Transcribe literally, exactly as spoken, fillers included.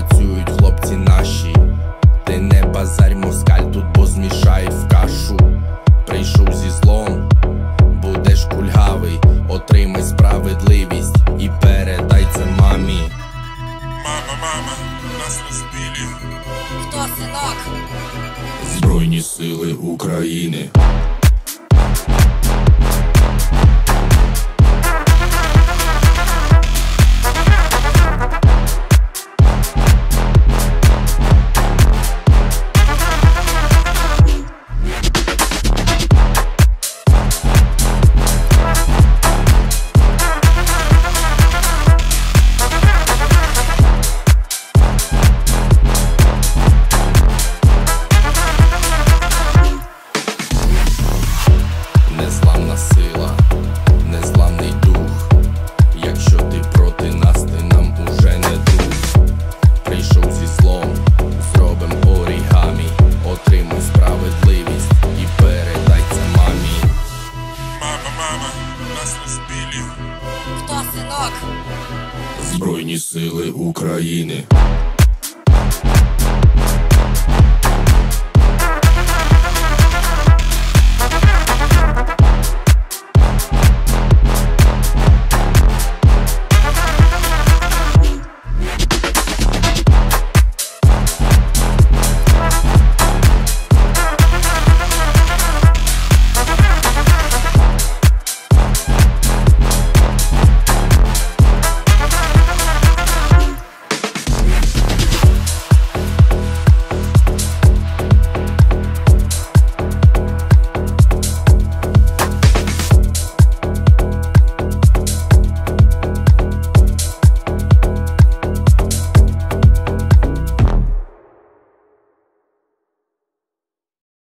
працюють хлопці наші. Ти не базарь, москаль, тут бо змішають в кашу. Прийшов зі злом, будеш кульгавий. Отримай справедливість і передай це мамі. Мама, мама, нас розбили. Хто, синок? Збройні сили України. Незламна сила, незламний дух. Якщо ти проти нас, ти нам уже не друг. Прийшов зі злом, зробим орігамі. Отримай справедливість і передай це мамі. Мама, мама, нас розбили. Хто, синок? Збройні сили України.